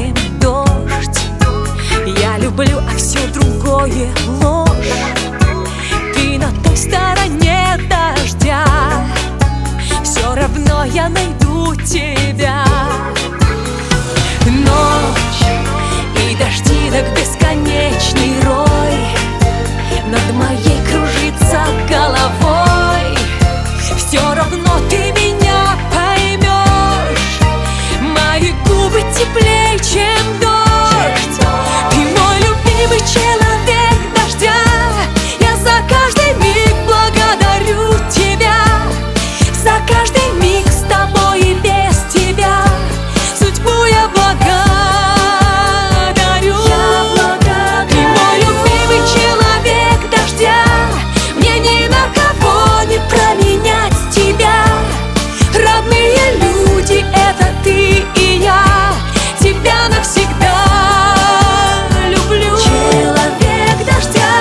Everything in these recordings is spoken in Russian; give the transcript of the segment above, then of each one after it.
черным дождь. Я люблю, а все другое ложь. Ты на той стороне дождя, все равно я найду тебя. Ночь и дождинок бесконечный рой над моей кружится головой. Все равно ты меня поймешь, мои губы теплее, чем дождь. Ты мой любимый человек дождя, я за каждый миг благодарю тебя, за каждый миг с тобой и без тебя. Судьбу я благодарю. Ты мой любимый человек дождя, мне ни на кого не променять тебя. Родные люди — это ты и я, тебя навсегда люблю. Человек дождя,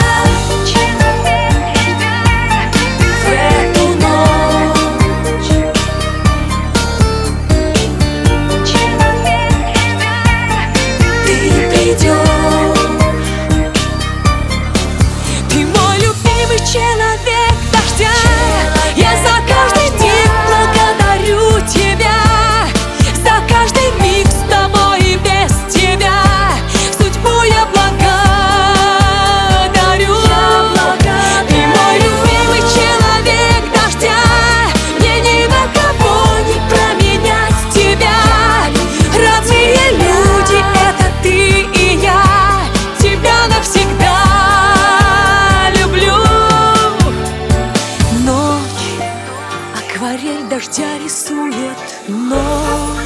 в эту ночь. Ты придешь. Ты мой любимый человек дождя, я за каждый день благодарю тебя, за каждый миг с тобой и без тебя. Судьбу я благодарю. Ты мой любимый человек дождя, мне ни на кого не променять тебя. Родные люди — это ты и я, тебя навсегда люблю. Ночь, акварель дождя рисует ночь.